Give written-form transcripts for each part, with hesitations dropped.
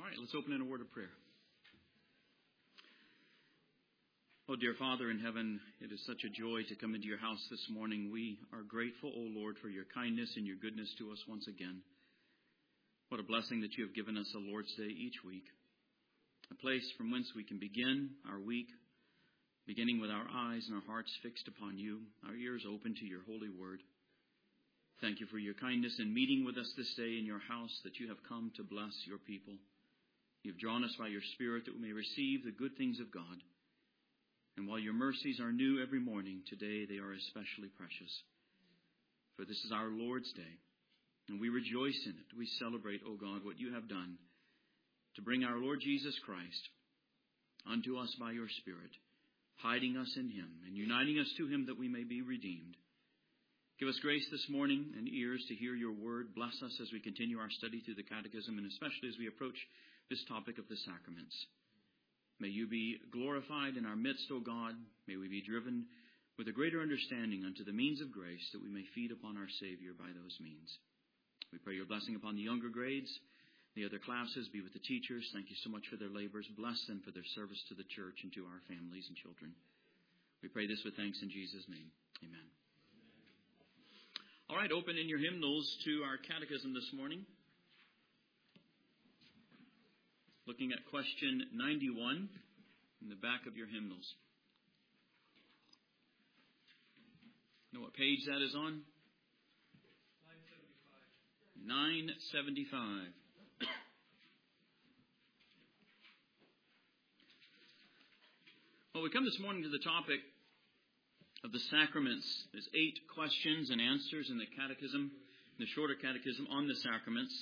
All right, let's open in a word of prayer. Oh, dear Father in heaven, it is such a joy to come into your house this morning. We are grateful, O Lord, for your kindness and your goodness to us once again. What a blessing that you have given us a Lord's Day each week, a place from whence we can begin our week, beginning with our eyes and our hearts fixed upon you, our ears open to your holy word. Thank you for your kindness in meeting with us this day in your house, that you have come to bless your people. You have drawn us by your Spirit that we may receive the good things of God. And while your mercies are new every morning, today they are especially precious. For this is our Lord's Day, and we rejoice in it. We celebrate, O God, what you have done to bring our Lord Jesus Christ unto us by your Spirit, hiding us in him and uniting us to him that we may be redeemed. Give us grace this morning and ears to hear your word. Bless us as we continue our study through the Catechism, and especially as we approach this topic of the sacraments. May you be glorified in our midst, O God. May we be driven with a greater understanding unto the means of grace, that we may feed upon our Savior by those means. We pray your blessing upon the younger grades, the other classes. Be with the teachers. Thank you so much for their labors. Bless them for their service to the church and to our families and children. We pray this with thanks in Jesus' name. Amen. All right, open in your hymnals to our catechism this morning. Looking at question 91 in the back of your hymnals. Know what page that is on? 975. Well, we come this morning to the topic of the sacraments. There's 8 questions and answers in the catechism, in the shorter catechism, on the sacraments.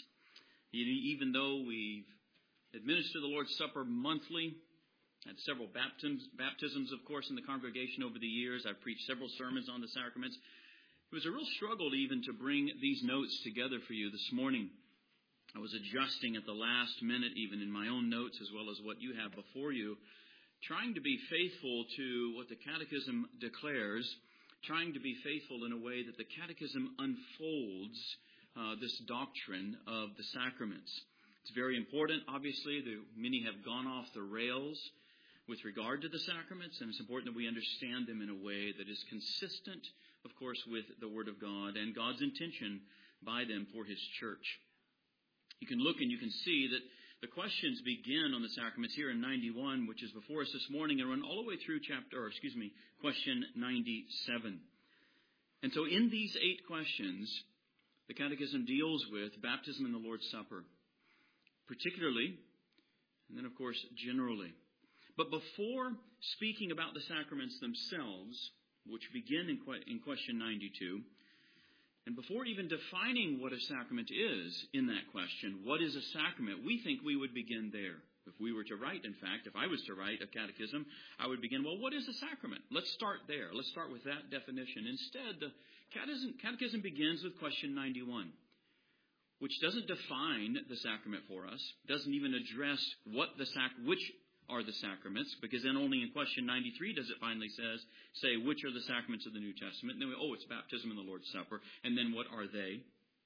Even though we've administered the Lord's Supper monthly, had several baptisms, of course, in the congregation over the years. I've preached several sermons on the sacraments. It was a real struggle even to bring these notes together for you this morning. I was adjusting at the last minute, even in my own notes, as well as what you have before you, trying to be faithful to what the Catechism declares, trying to be faithful in a way that the Catechism unfolds this doctrine of the sacraments. It's very important, obviously, that many have gone off the rails with regard to the sacraments, and it's important that we understand them in a way that is consistent, of course, with the Word of God and God's intention by them for His church. You can look and you can see that the questions begin on the sacraments here in 91, which is before us this morning, and run all the way through question 97. And so in these 8 questions, the Catechism deals with baptism and the Lord's Supper, particularly, and then, of course, generally. But before speaking about the sacraments themselves, which begin in question 92, and before even defining what a sacrament is in that question, what is a sacrament, we think we would begin there. If we were to write, in fact, if I was to write a catechism, I would begin, well, what is a sacrament? Let's start there. Let's start with that definition. Instead, the catechism begins with question 91. Which doesn't define the sacrament for us, doesn't even address which are the sacraments, because then only in question 93 does it finally say which are the sacraments of the New Testament. And then it's baptism and the Lord's Supper, and then what are they?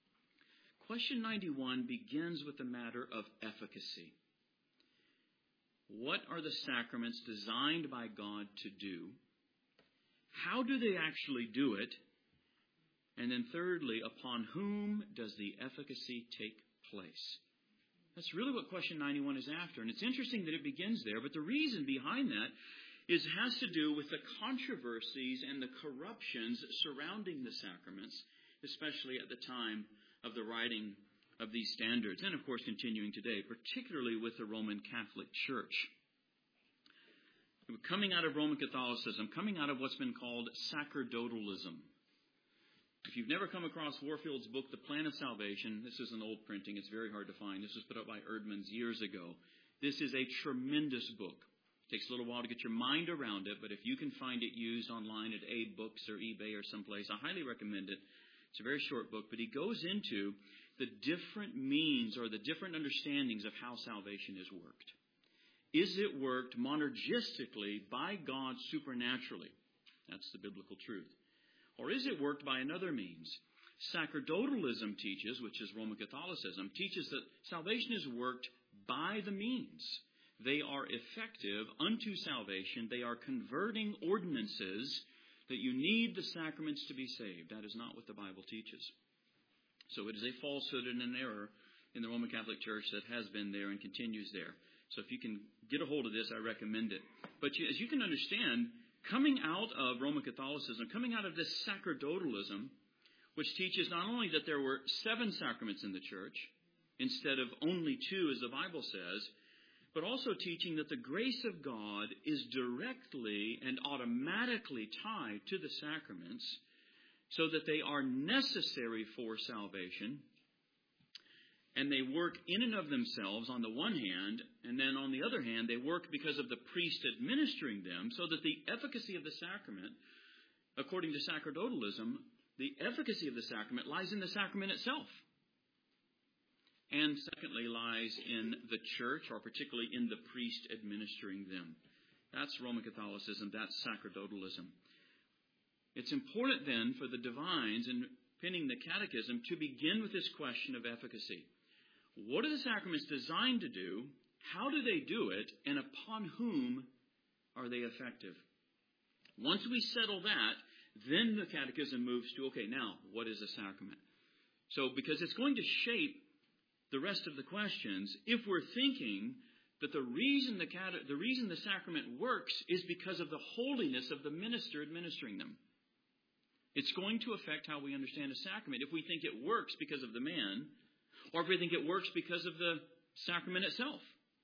Question 91 begins with the matter of efficacy. What are the sacraments designed by God to do? How do they actually do it? And then thirdly, upon whom does the efficacy take place? That's really what question 91 is after. And it's interesting that it begins there, but the reason behind that has to do with the controversies and the corruptions surrounding the sacraments, especially at the time of the writing of these standards, and of course continuing today, particularly with the Roman Catholic Church. Coming out of Roman Catholicism, coming out of what's been called sacerdotalism. If you've never come across Warfield's book, The Plan of Salvation, this is an old printing. It's very hard to find. This was put up by Erdman's years ago. This is a tremendous book. It takes a little while to get your mind around it, but if you can find it used online at Abe Books or eBay or someplace, I highly recommend it. It's a very short book, but he goes into the different means or the different understandings of how salvation is worked. Is it worked monergistically by God supernaturally? That's the biblical truth. Or is it worked by another means? Sacerdotalism teaches, which is Roman Catholicism, teaches that salvation is worked by the means. They are effective unto salvation. They are converting ordinances that you need the sacraments to be saved. That is not what the Bible teaches. So it is a falsehood and an error in the Roman Catholic Church that has been there and continues there. So if you can get a hold of this, I recommend it. But as you can understand, coming out of Roman Catholicism, coming out of this sacerdotalism, which teaches not only that there were 7 sacraments in the church, instead of only 2 as the Bible says, but also teaching that the grace of God is directly and automatically tied to the sacraments so that they are necessary for salvation, and they work in and of themselves on the one hand, and then on the other hand, they work because of the priest administering them, so that the efficacy of the sacrament, according to sacerdotalism, the efficacy of the sacrament lies in the sacrament itself. And secondly, lies in the church, or particularly in the priest administering them. That's Roman Catholicism. That's sacerdotalism. It's important then for the divines in penning the catechism to begin with this question of efficacy. What are the sacraments designed to do? How do they do it? And upon whom are they effective? Once we settle that, then the catechism moves to, okay, now, what is a sacrament? So, because it's going to shape the rest of the questions, if we're thinking that the reason the sacrament works is because of the holiness of the minister administering them. It's going to affect how we understand a sacrament. If we think it works because of the man, or if we think it works because of the sacrament itself.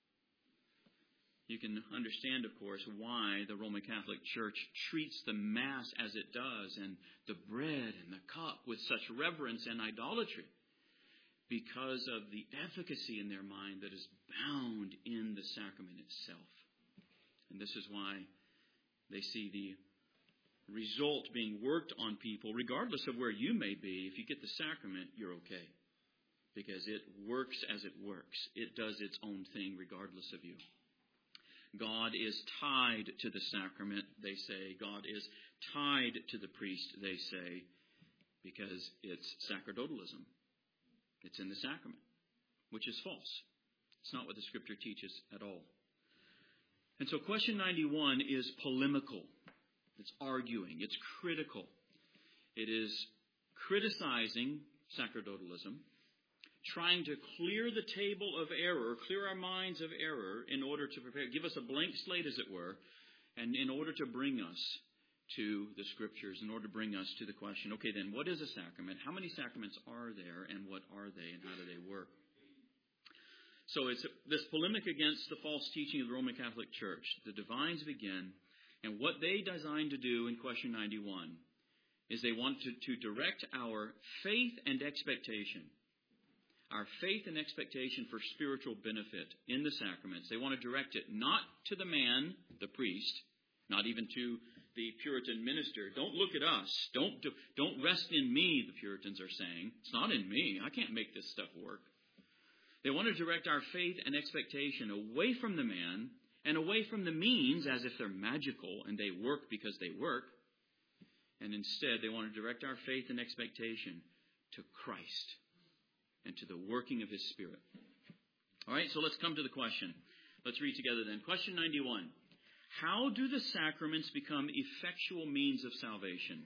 You can understand, of course, why the Roman Catholic Church treats the Mass as it does, and the bread and the cup with such reverence and idolatry, because of the efficacy in their mind that is bound in the sacrament itself. And this is why they see the result being worked on people, regardless of where you may be. If you get the sacrament, you're okay, because it works as it works. It does its own thing regardless of you. God is tied to the sacrament, they say. God is tied to the priest, they say, because it's sacerdotalism. It's in the sacrament, which is false. It's not what the Scripture teaches at all. And so question 91 is polemical. It's arguing. It's critical. It is criticizing sacerdotalism, trying to clear the table of error, clear our minds of error in order to prepare, give us a blank slate, as it were, and in order to bring us to the Scriptures, in order to bring us to the question, okay, then, what is a sacrament? How many sacraments are there, and what are they, and how do they work? So it's this polemic against the false teaching of the Roman Catholic Church. The divines begin, and what they designed to do in question 91 is they want to direct our faith and expectation. Our faith and expectation for spiritual benefit in the sacraments. They want to direct it not to the man, the priest, not even to the Puritan minister. Don't look at us. Don't rest in me, the Puritans are saying. It's not in me. I can't make this stuff work. They want to direct our faith and expectation away from the man and away from the means as if they're magical and they work because they work. And instead, they want to direct our faith and expectation to Christ and to the working of His Spirit. All right, so let's come to the question. Let's read together then. Question 91. How do the sacraments become effectual means of salvation?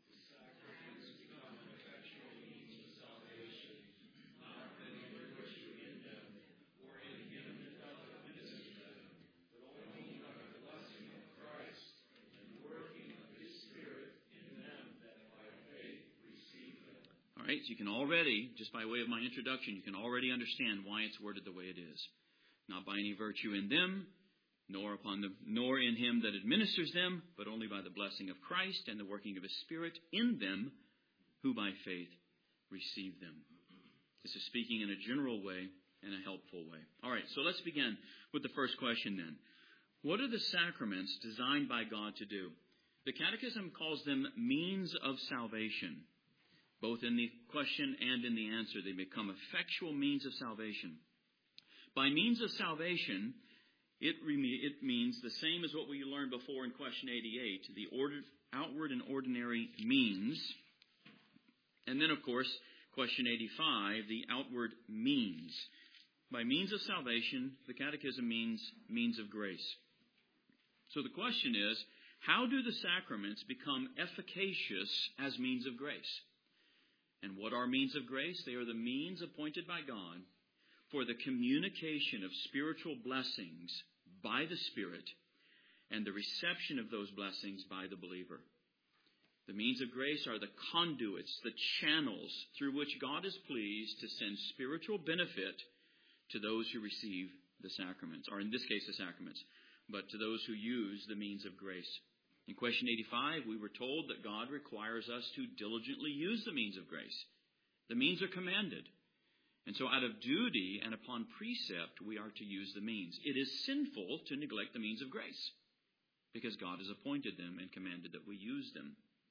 All right, so you can already, just by way of my introduction, you can already understand why it's worded the way it is. Not by any virtue in them, nor in Him that administers them, but only by the blessing of Christ and the working of His Spirit in them, who by faith receive them. This is speaking in a general way and a helpful way. All right, so let's begin with the first question then. What are the sacraments designed by God to do? The Catechism calls them means of salvation. Both in the question and in the answer, they become effectual means of salvation. By means of salvation, it means the same as what we learned before in question 88, the outward and ordinary means. And then, of course, question 85, the outward means. By means of salvation, the Catechism means means of grace. So the question is, how do the sacraments become efficacious as means of grace? And what are means of grace? They are the means appointed by God for the communication of spiritual blessings by the Spirit and the reception of those blessings by the believer. The means of grace are the conduits, the channels through which God is pleased to send spiritual benefit to those who receive the sacraments, or in this case the sacraments, but to those who use the means of grace. In question 85, we were told that God requires us to diligently use the means of grace. The means are commanded. And so out of duty and upon precept, we are to use the means. It is sinful to neglect the means of grace because God has appointed them and commanded that we use them.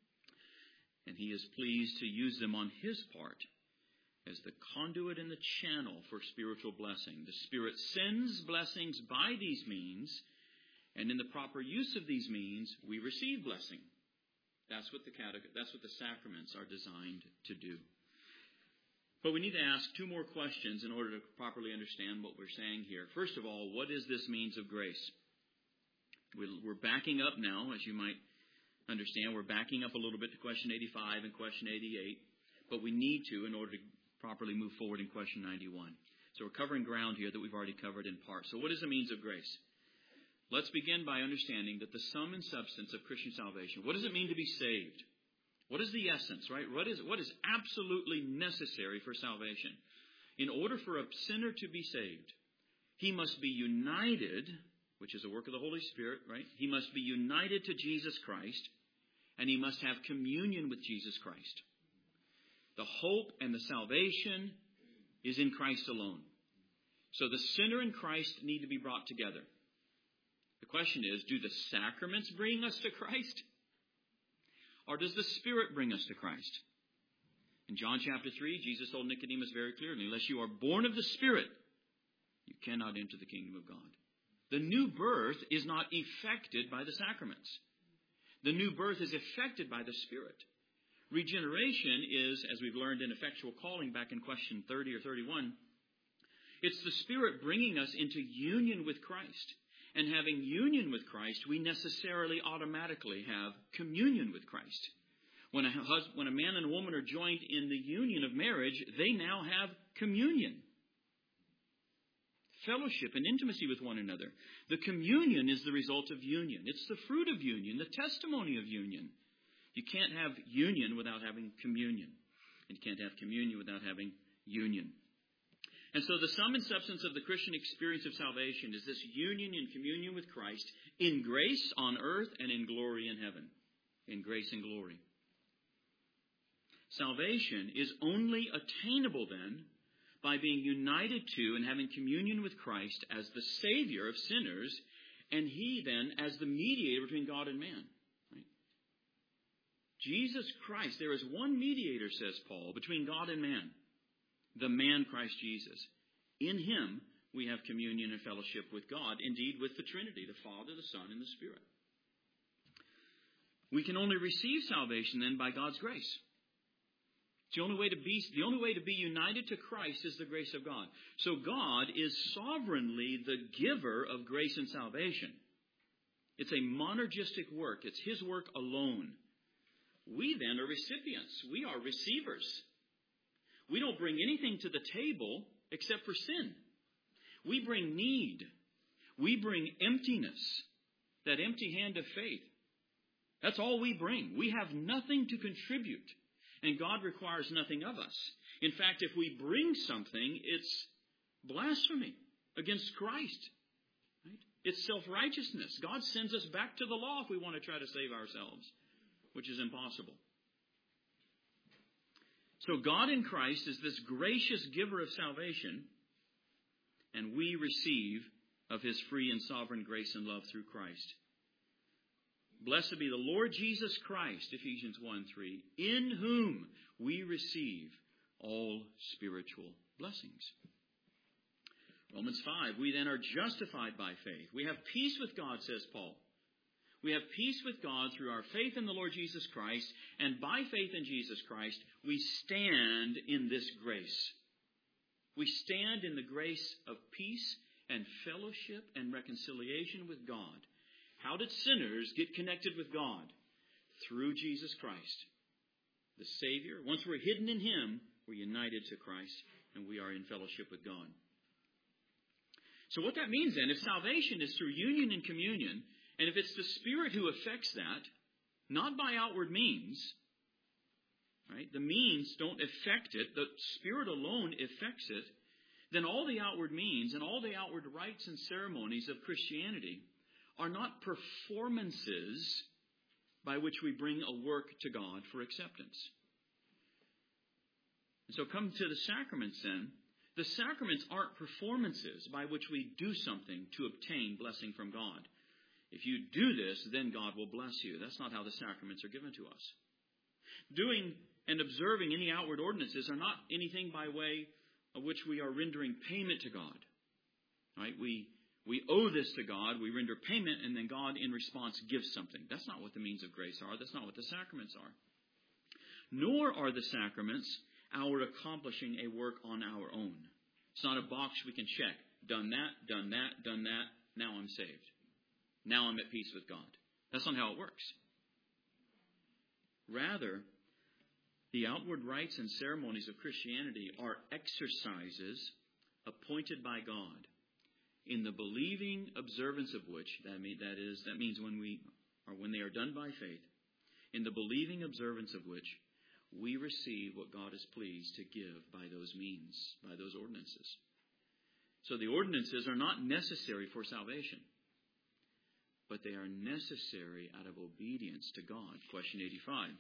And He is pleased to use them on His part as the conduit and the channel for spiritual blessing. The Spirit sends blessings by these means, and in the proper use of these means, we receive blessing. That's what the sacraments are designed to do. But we need to ask two more questions in order to properly understand what we're saying here. First of all, what is this means of grace? We're backing up now, as you might understand. We're backing up a little bit to question 85 and question 88, but we need to in order to properly move forward in question 91. So we're covering ground here that we've already covered in part. So what is the means of grace? Let's begin by understanding that the sum and substance of Christian salvation. What does it mean to be saved? What is the essence, right? What is absolutely necessary for salvation? In order for a sinner to be saved, he must be united, which is a work of the Holy Spirit, right? He must be united to Jesus Christ, and he must have communion with Jesus Christ. The hope and the salvation is in Christ alone. So the sinner and Christ need to be brought together. The question is, do the sacraments bring us to Christ? Or does the Spirit bring us to Christ? In John chapter 3, Jesus told Nicodemus very clearly, unless you are born of the Spirit, you cannot enter the kingdom of God. The new birth is not effected by the sacraments. The new birth is effected by the Spirit. Regeneration is, as we've learned in effectual calling back in question 30 or 31, it's the Spirit bringing us into union with Christ. And having union with Christ, we necessarily automatically have communion with Christ. When a man and a woman are joined in the union of marriage, they now have communion. Fellowship and intimacy with one another. The communion is the result of union. It's the fruit of union, the testimony of union. You can't have union without having communion. And you can't have communion without having union. And so the sum and substance of the Christian experience of salvation is this union and communion with Christ in grace on earth and in glory in heaven. In grace and glory. Salvation is only attainable then by being united to and having communion with Christ as the Savior of sinners, and He then as the mediator between God and man. Right? Jesus Christ, there is one mediator, says Paul, between God and man. The man Christ Jesus. In Him we have communion and fellowship with God, indeed with the Trinity, the Father, the Son, and the Spirit. We can only receive salvation then by God's grace. The only way to be united to Christ is the grace of God. So God is sovereignly the giver of grace and salvation. It's a monergistic work. It's His work alone. We then are recipients. We are receivers. We don't bring anything to the table except for sin. We bring need. We bring emptiness. That empty hand of faith. That's all we bring. We have nothing to contribute. And God requires nothing of us. In fact, if we bring something, it's blasphemy against Christ. Right? It's self-righteousness. God sends us back to the law if we want to try to save ourselves, which is impossible. So God in Christ is this gracious giver of salvation, and we receive of His free and sovereign grace and love through Christ. Blessed be the Lord Jesus Christ, Ephesians 1:3, in whom we receive all spiritual blessings. Romans 5, we then are justified by faith. We have peace with God, says Paul. We have peace with God through our faith in the Lord Jesus Christ, and by faith in Jesus Christ, we stand in this grace. We stand in the grace of peace and fellowship and reconciliation with God. How did sinners get connected with God? Through Jesus Christ, the Savior. Once we're hidden in Him, we're united to Christ, and we are in fellowship with God. So what that means then, if salvation is through union and communion, and if it's the Spirit who affects that, not by outward means, right? The means don't affect it. The Spirit alone affects it. Then all the outward means and all the outward rites and ceremonies of Christianity are not performances by which we bring a work to God for acceptance. And so come to the sacraments then. The sacraments aren't performances by which we do something to obtain blessing from God. If you do this, then God will bless you. That's not how the sacraments are given to us. Doing and observing any outward ordinances are not anything by way of which we are rendering payment to God. Right? We owe this to God, we render payment, and then God in response gives something. That's not what the means of grace are. That's not what the sacraments are. Nor are the sacraments our accomplishing a work on our own. It's not a box we can check. Done that, done that, done that. Now I'm saved. Now I'm at peace with God. That's not how it works. Rather, the outward rites and ceremonies of Christianity are exercises appointed by God, in the believing observance of which, that means when they are done by faith, in the believing observance of which we receive what God is pleased to give by those means, by those ordinances. So the ordinances are not necessary for salvation, but they are necessary out of obedience to God. Question 85.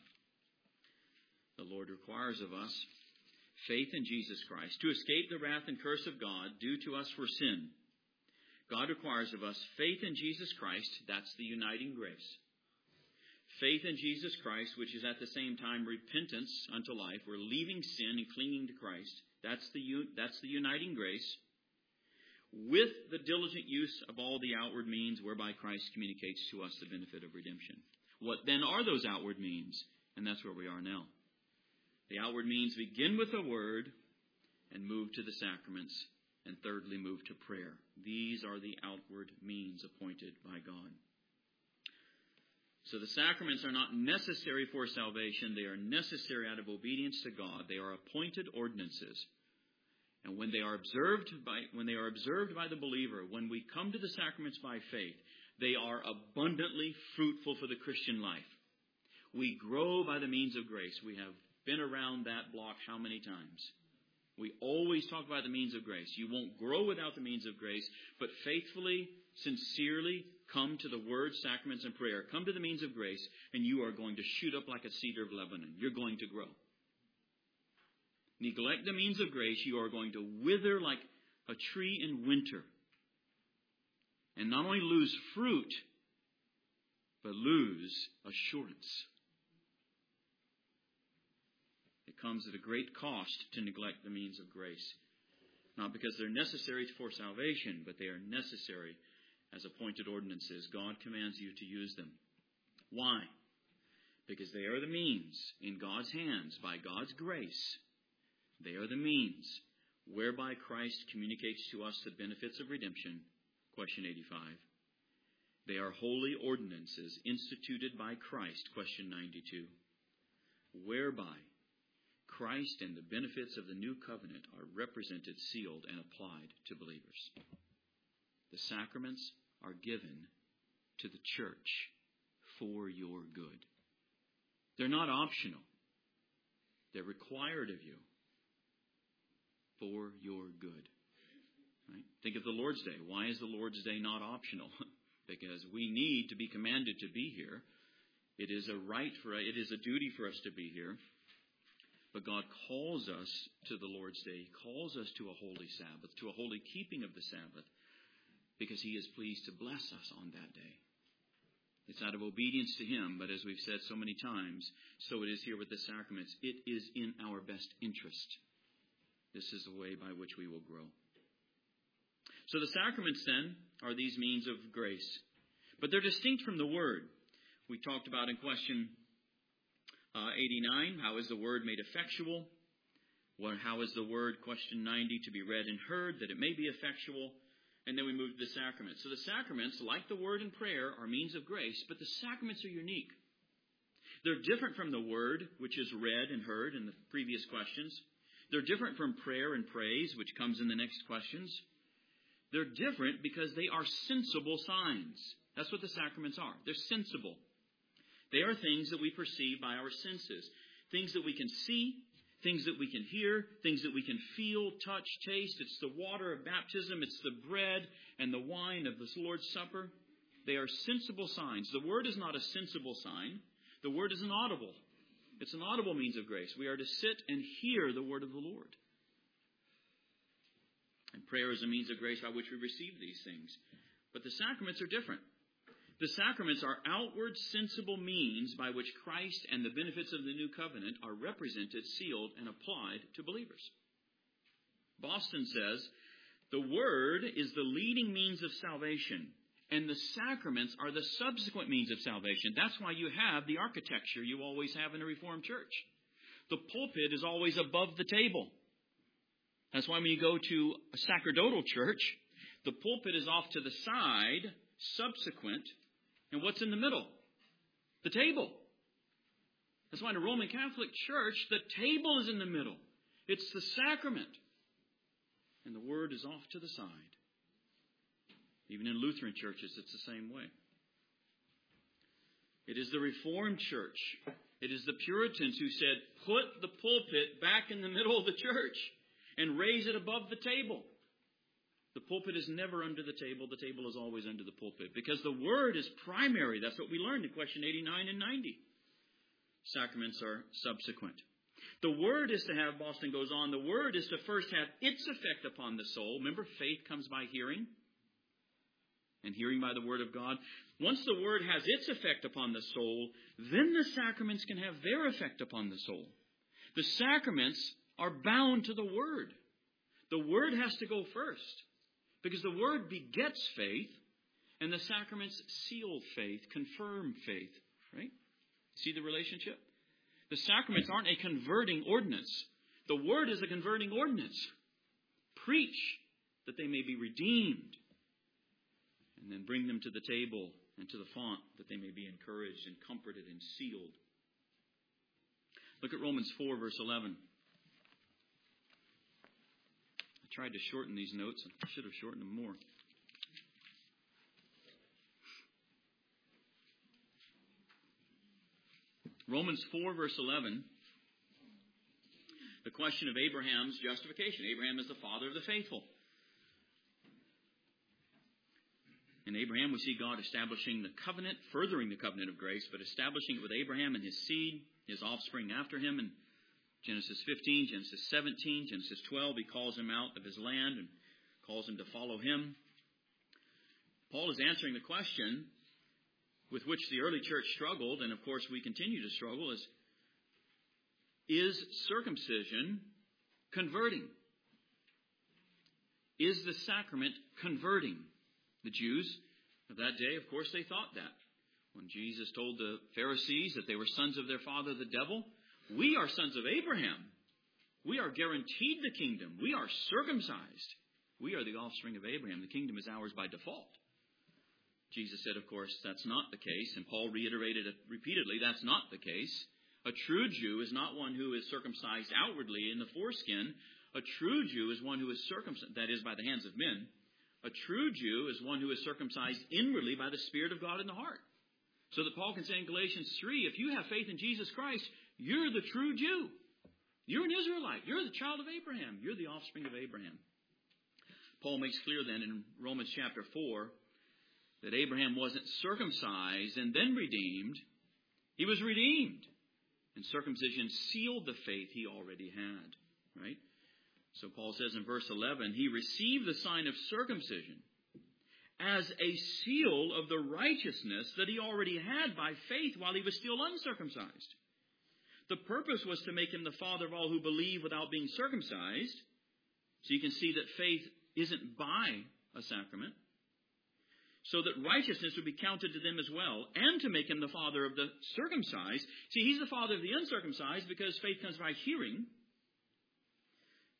The Lord requires of us faith in Jesus Christ to escape the wrath and curse of God due to us for sin. God requires of us faith in Jesus Christ. That's the uniting grace. Faith in Jesus Christ, which is at the same time repentance unto life. We're leaving sin and clinging to Christ. That's the uniting grace. With the diligent use of all the outward means whereby Christ communicates to us the benefit of redemption. What then are those outward means? And that's where we are now. The outward means begin with a word and move to the sacraments, and thirdly move to prayer. These are the outward means appointed by God. So the sacraments are not necessary for salvation. They are necessary out of obedience to God. They are appointed ordinances. And when they are observed by the believer, when we come to the sacraments by faith, they are abundantly fruitful for the Christian life. We grow by the means of grace. We have been around that block how many times? We always talk about the means of grace. You won't grow without the means of grace, but faithfully, sincerely come to the Word, sacraments, and prayer. Come to the means of grace, and you are going to shoot up like a cedar of Lebanon. You're going to grow. Neglect the means of grace, you are going to wither like a tree in winter. And not only lose fruit, but lose assurance. It comes at a great cost to neglect the means of grace. Not because they're necessary for salvation, but they are necessary as appointed ordinances. God commands you to use them. Why? Because they are the means in God's hands, by God's grace. They are the means whereby Christ communicates to us the benefits of redemption. Question 85. They are holy ordinances instituted by Christ. Question 92. Whereby Christ and the benefits of the new covenant are represented, sealed, and applied to believers. The sacraments are given to the church for your good. They're not optional. They're required of you for your good. Right? Think of the Lord's Day. Why is the Lord's Day not optional? Because we need to be commanded to be here. It is a duty for us to be here. But God calls us to the Lord's Day. He calls us to a holy Sabbath, to a holy keeping of the Sabbath, because He is pleased to bless us on that day. It's out of obedience to Him, but as we've said so many times, so it is here with the sacraments. It is in our best interest. This is the way by which we will grow. So the sacraments, then, are these means of grace. But they're distinct from the Word. We talked about in question 89, how is the Word made effectual? How is the word, question 90, to be read and heard, that it may be effectual? And then we move to the sacraments. So the sacraments, like the word and prayer, are means of grace, but the sacraments are unique. They're different from the word, which is read and heard in the previous questions. They're different from prayer and praise, which comes in the next questions. They're different because they are sensible signs. That's what the sacraments are. They're sensible. They are things that we perceive by our senses. Things that we can see, things that we can hear, things that we can feel, touch, taste. It's the water of baptism. It's the bread and the wine of the Lord's Supper. They are sensible signs. The word is not a sensible sign. The word is an audible. It's an audible means of grace. We are to sit and hear the word of the Lord. And prayer is a means of grace by which we receive these things. But the sacraments are different. The sacraments are outward, sensible means by which Christ and the benefits of the new covenant are represented, sealed, and applied to believers. Boston says, the word is the leading means of salvation, and the sacraments are the subsequent means of salvation. That's why you have the architecture you always have in a Reformed church. The pulpit is always above the table. That's why when you go to a sacerdotal church, the pulpit is off to the side, subsequent, and what's in the middle? The table. That's why in a Roman Catholic church, the table is in the middle. It's the sacrament. And the word is off to the side. Even in Lutheran churches, it's the same way. It is the Reformed church. It is the Puritans who said, put the pulpit back in the middle of the church and raise it above the table. The pulpit is never under the table. The table is always under the pulpit. Because the word is primary. That's what we learned in question 89 and 90. Sacraments are subsequent. The word is to have, Boston goes on, the word is to first have its effect upon the soul. Remember, faith comes by hearing, and hearing by the word of God. Once the word has its effect upon the soul, then the sacraments can have their effect upon the soul. The sacraments are bound to the word. The word has to go first, because the word begets faith, and the sacraments seal faith, confirm faith. Right? See the relationship? The sacraments aren't a converting ordinance. The word is a converting ordinance. Preach that they may be redeemed, and then bring them to the table and to the font that they may be encouraged and comforted and sealed. Look at Romans 4, verse 11. I tried to shorten these notes. I should have shortened them more. Romans 4, verse 11. The question of Abraham's justification. Abraham is the father of the faithful. In Abraham, we see God establishing the covenant, furthering the covenant of grace, but establishing it with Abraham and his seed, his offspring after him. In Genesis 15, Genesis 17, Genesis 12, he calls him out of his land and calls him to follow him. Paul is answering the question with which the early church struggled, and of course we continue to struggle, is circumcision converting? Is the sacrament converting? The Jews of that day, of course, they thought that. When Jesus told the Pharisees that they were sons of their father, the devil, we are sons of Abraham. We are guaranteed the kingdom. We are circumcised. We are the offspring of Abraham. The kingdom is ours by default. Jesus said, of course, that's not the case. And Paul reiterated it repeatedly, that's not the case. A true Jew is not one who is circumcised outwardly in the foreskin. A true Jew is one who is circumcised, that is, by the hands of men. A true Jew is one who is circumcised inwardly by the Spirit of God in the heart. So that Paul can say in Galatians 3, if you have faith in Jesus Christ, you're the true Jew. You're an Israelite. You're the child of Abraham. You're the offspring of Abraham. Paul makes clear then in Romans chapter 4 that Abraham wasn't circumcised and then redeemed. He was redeemed. And circumcision sealed the faith he already had. Right? So Paul says in verse 11, he received the sign of circumcision as a seal of the righteousness that he already had by faith while he was still uncircumcised. The purpose was to make him the father of all who believe without being circumcised. So you can see that faith isn't by a sacrament. So that righteousness would be counted to them as well. And to make him the father of the circumcised. See, he's the father of the uncircumcised because faith comes by hearing.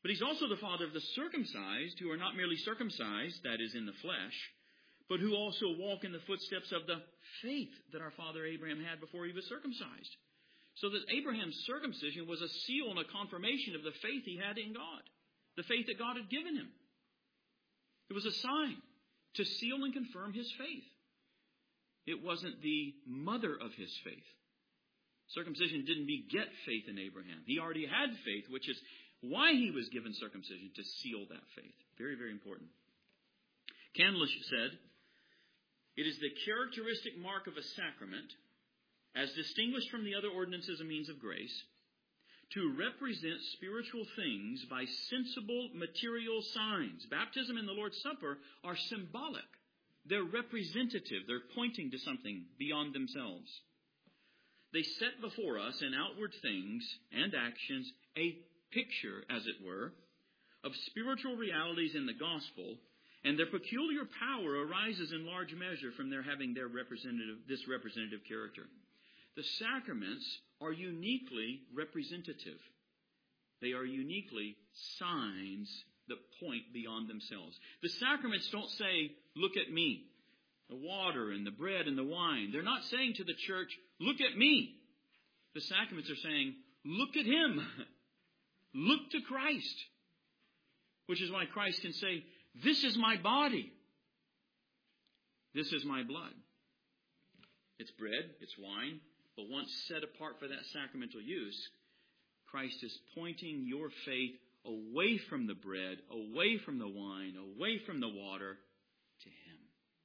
But He's also the Father of the circumcised, who are not merely circumcised, that is, in the flesh, but who also walk in the footsteps of the faith that our father Abraham had before he was circumcised. So that Abraham's circumcision was a seal and a confirmation of the faith he had in God, the faith that God had given him. It was a sign to seal and confirm his faith. It wasn't the mother of his faith. Circumcision didn't beget faith in Abraham. He already had faith, which is why he was given circumcision, to seal that faith. Very, very important. Candlish said, "It is the characteristic mark of a sacrament, as distinguished from the other ordinances and means of grace, to represent spiritual things by sensible material signs." Baptism and the Lord's Supper are symbolic. They're representative. They're pointing to something beyond themselves. They set before us in outward things and actions a picture, as it were, of spiritual realities in the gospel, and their peculiar power arises in large measure from their having this representative character. The sacraments are uniquely representative. They are uniquely signs that point beyond themselves. The sacraments don't say, "Look at me." The water and the bread and the wine. They're not saying to the church, "Look at me." The sacraments are saying, "Look at Him." Look to Christ. Which is why Christ can say, "This is my body. This is my blood." It's bread, it's wine, but once set apart for that sacramental use, Christ is pointing your faith away from the bread, away from the wine, away from the water, to Him.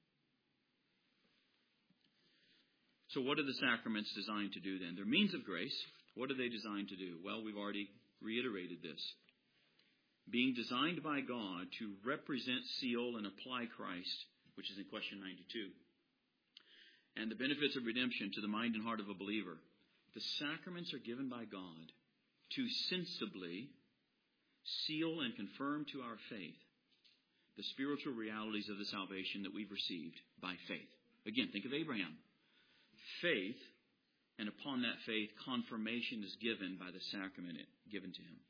So what are the sacraments designed to do then? They're means of grace. What are they designed to do? Well, we've already reiterated this. Being designed by God to represent, seal, and apply Christ, which is in question 92. And the benefits of redemption to the mind and heart of a believer. The sacraments are given by God to sensibly seal and confirm to our faith the spiritual realities of the salvation that we've received by faith. Again, think of Abraham. Faith, and upon that faith, confirmation is given by the sacrament given to him.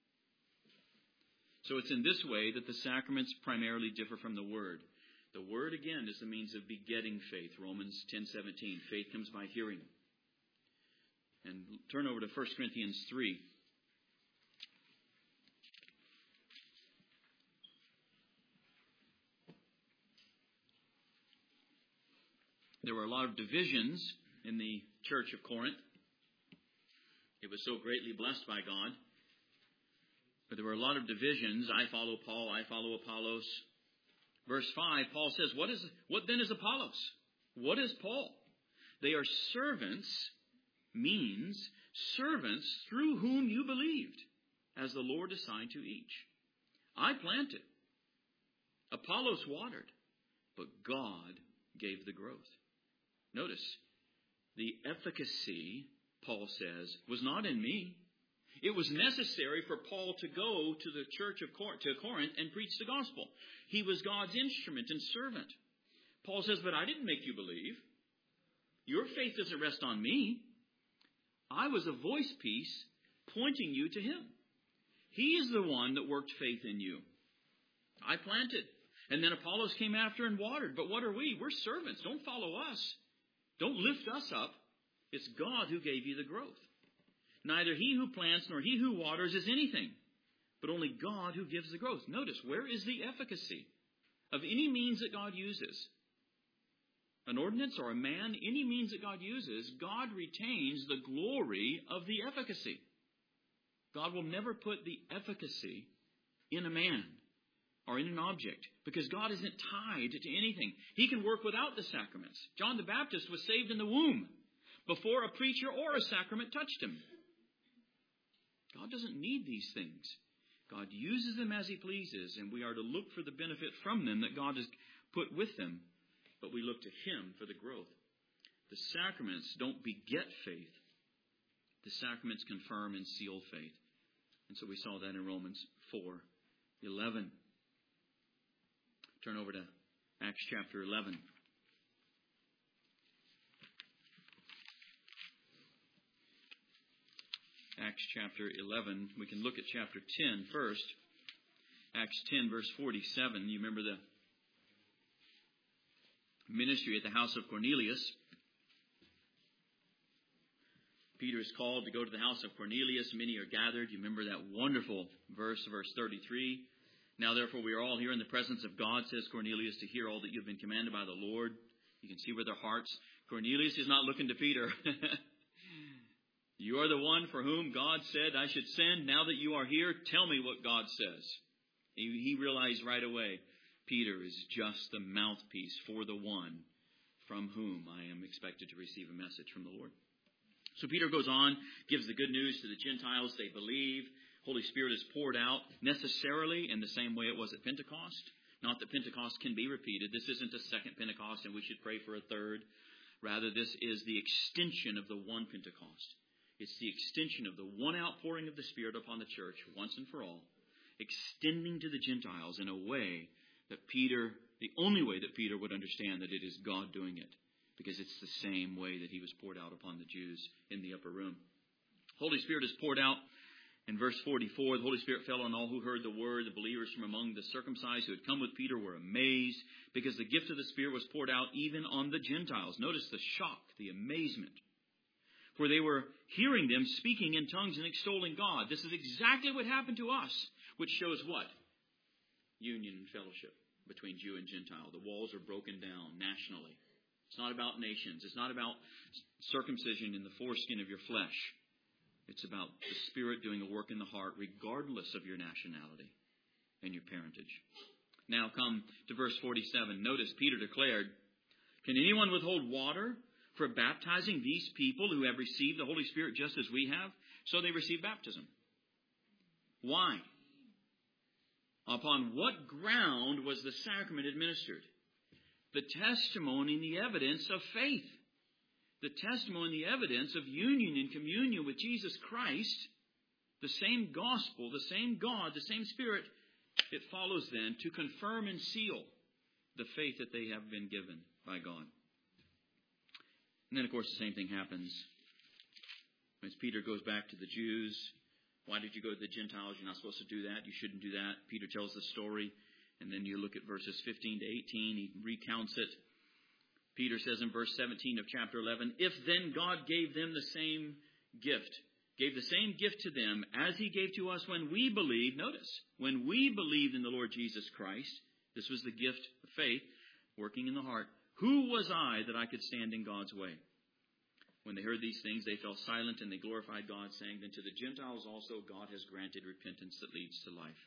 So it's in this way that the sacraments primarily differ from the Word. The Word, again, is the means of begetting faith. Romans 10:17. Faith comes by hearing. And turn over to 1 Corinthians 3. There were a lot of divisions in the church of Corinth. It was so greatly blessed by God. But there were a lot of divisions. I follow Paul, I follow Apollos. Verse 5, Paul says, What then is Apollos? What is Paul? They are servants, means servants through whom you believed, as the Lord assigned to each. I planted, Apollos watered, but God gave the growth. Notice, the efficacy, Paul says, was not in me. It was necessary for Paul to go to the church of Corinth and preach the gospel. He was God's instrument and servant. Paul says, but I didn't make you believe. Your faith doesn't rest on me. I was a voice piece pointing you to Him. He is the one that worked faith in you. I planted. And then Apollos came after and watered. But what are we? We're servants. Don't follow us. Don't lift us up. It's God who gave you the growth. Neither he who plants nor he who waters is anything, but only God who gives the growth. Notice, where is the efficacy of any means that God uses? An ordinance or a man, any means that God uses, God retains the glory of the efficacy. God will never put the efficacy in a man or in an object, because God isn't tied to anything. He can work without the sacraments. John the Baptist was saved in the womb before a preacher or a sacrament touched him. God doesn't need these things. God uses them as He pleases, and we are to look for the benefit from them that God has put with them, but we look to Him for the growth. The sacraments don't beget faith. The sacraments confirm and seal faith. And so we saw that in Romans 4:11. Turn over to Acts chapter 11. Acts chapter 11. We can look at chapter 10 first. Acts 10, verse 47. You remember the ministry at the house of Cornelius. Peter is called to go to the house of Cornelius. Many are gathered. You remember that wonderful verse 33. Now, therefore, we are all here in the presence of God, says Cornelius, to hear all that you have been commanded by the Lord. You can see with their hearts. Cornelius is not looking to Peter. You are the one for whom God said I should send. Now that you are here, tell me what God says. He realized right away, Peter is just the mouthpiece for the one from whom I am expected to receive a message from the Lord. So Peter goes on, gives the good news to the Gentiles. They believe. Holy Spirit is poured out necessarily in the same way it was at Pentecost. Not that Pentecost can be repeated. This isn't a second Pentecost and we should pray for a third. Rather, this is the extension of the one Pentecost. It's the extension of the one outpouring of the Spirit upon the church once and for all, extending to the Gentiles in a way that the only way that Peter would understand that it is God doing it. Because it's the same way that he was poured out upon the Jews in the upper room. Holy Spirit is poured out. In verse 44, the Holy Spirit fell on all who heard the word. The believers from among the circumcised who had come with Peter were amazed because the gift of the Spirit was poured out even on the Gentiles. Notice the shock, the amazement. For they were hearing them speaking in tongues and extolling God. This is exactly what happened to us, which shows what? Union and fellowship between Jew and Gentile. The walls are broken down nationally. It's not about nations. It's not about circumcision in the foreskin of your flesh. It's about the Spirit doing a work in the heart regardless of your nationality and your parentage. Now come to verse 47. Notice Peter declared, can anyone withhold water for baptizing these people who have received the Holy Spirit just as we have? So they receive baptism. Why? Upon what ground was the sacrament administered? The testimony and the evidence of faith. The testimony and the evidence of union and communion with Jesus Christ. The same gospel, the same God, the same Spirit. It follows then to confirm and seal the faith that they have been given by God. And then, of course, the same thing happens as Peter goes back to the Jews. Why did you go to the Gentiles? You're not supposed to do that. You shouldn't do that. Peter tells the story. And then you look at verses 15 to 18. He recounts it. Peter says in verse 17 of chapter 11, if then God gave them the same gift, gave the same gift to them as he gave to us when we believed, notice, when we believed in the Lord Jesus Christ, this was the gift of faith working in the heart. Who was I that I could stand in God's way? When they heard these things, they fell silent and they glorified God, saying, then to the Gentiles also God has granted repentance that leads to life.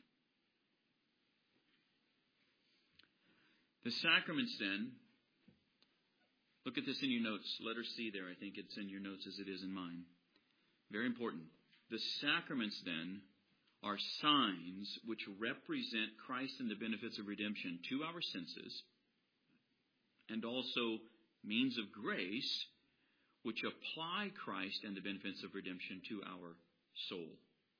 The sacraments then, look at this in your notes. Letter C there, I think it's in your notes as it is in mine. Very important. The sacraments then are signs which represent Christ and the benefits of redemption to our senses, and also means of grace which apply Christ and the benefits of redemption to our soul.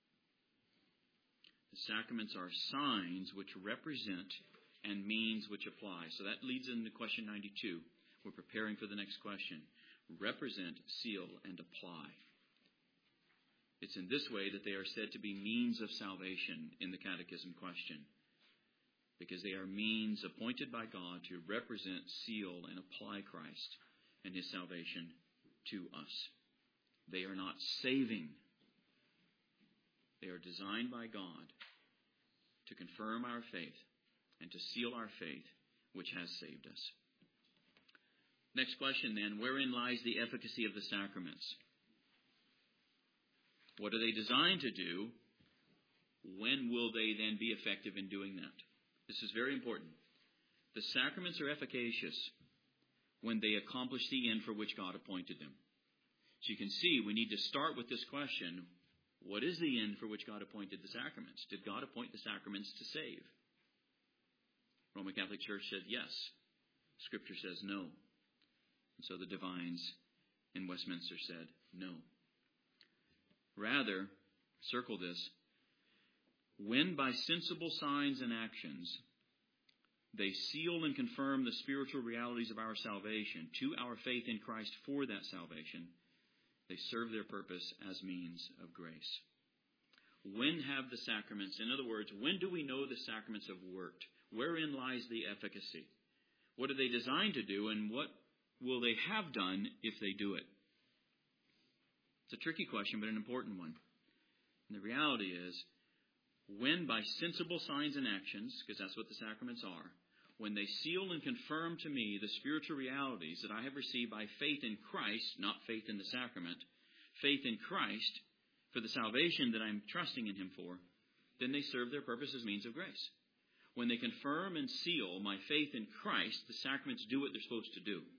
The sacraments are signs which represent and means which apply. So that leads into question 92. We're preparing for the next question. Represent, seal, and apply. It's in this way that they are said to be means of salvation in the catechism question. Because they are means appointed by God to represent, seal, and apply Christ and His salvation to us. They are not saving. They are designed by God to confirm our faith and to seal our faith, which has saved us. Next question then, wherein lies the efficacy of the sacraments? What are they designed to do? When will they then be effective in doing that? This is very important. The sacraments are efficacious when they accomplish the end for which God appointed them. So you can see we need to start with this question, what is the end for which God appointed the sacraments? Did God appoint the sacraments to save? Roman Catholic Church said yes. Scripture says no. And so the divines in Westminster said no. Rather, circle this, when by sensible signs and actions they seal and confirm the spiritual realities of our salvation to our faith in Christ for that salvation, They serve their purpose as means of grace. When have the sacraments, in other words, when do we know the sacraments have worked? Wherein lies the efficacy? What are they designed to do, and what will they have done if they do it? It's a tricky question, but an important one. And the reality is, when by sensible signs and actions, because that's what the sacraments are, when they seal and confirm to me the spiritual realities that I have received by faith in Christ, not faith in the sacrament, faith in Christ for the salvation that I'm trusting in Him for, then they serve their purpose as means of grace. When they confirm and seal my faith in Christ, the sacraments do what they're supposed to do.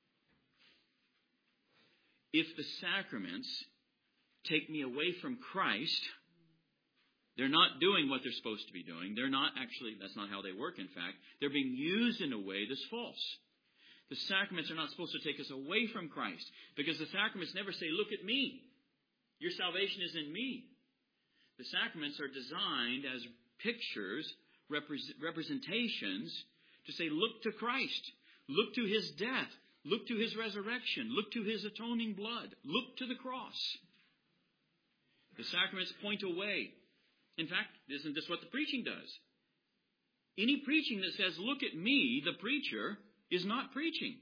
If the sacraments take me away from Christ, they're not doing what they're supposed to be doing. They're not actually, that's not how they work, in fact. They're being used in a way that's false. The sacraments are not supposed to take us away from Christ, because the sacraments never say, look at me. Your salvation is in me. The sacraments are designed as pictures, representations, to say, look to Christ. Look to His death. Look to His resurrection. Look to His atoning blood. Look to the cross. The sacraments point away. In fact, isn't this what the preaching does? Any preaching that says, look at me, the preacher, is not preaching.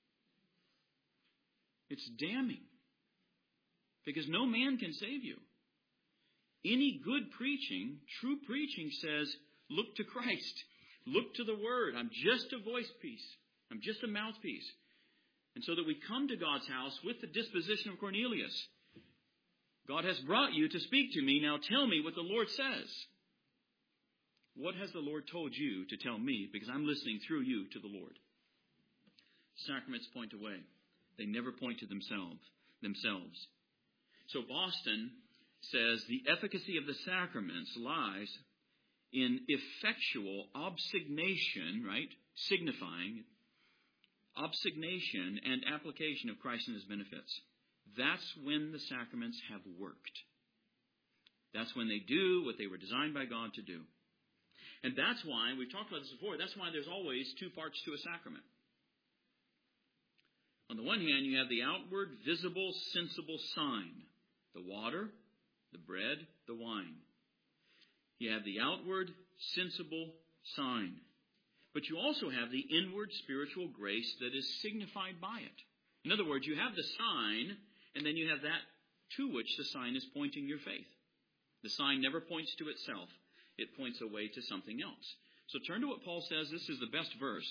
It's damning. Because no man can save you. Any good preaching, true preaching, says, look to Christ. Look to the Word. I'm just a voice piece. I'm just a mouthpiece. And so that we come to God's house with the disposition of Cornelius. God has brought you to speak to me. Now tell me what the Lord says. What has the Lord told you to tell me? Because I'm listening through you to the Lord. Sacraments point away. They never point to themselves. So Boston says the efficacy of the sacraments lies in effectual obsignation, right? Signifying obsignation and application of Christ and His benefits. That's when the sacraments have worked. That's when they do what they were designed by God to do. And that's why, we've talked about this before, that's why there's always two parts to a sacrament. On the one hand, you have the outward, visible, sensible sign. The water, the bread, the wine. You have the outward, sensible sign. But you also have the inward spiritual grace that is signified by it. In other words, you have the sign, and then you have that to which the sign is pointing your faith. The sign never points to itself. It points away to something else. So turn to what Paul says. This is the best verse.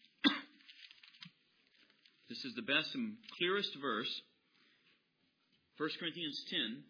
This is the best and clearest verse. 1 Corinthians 10.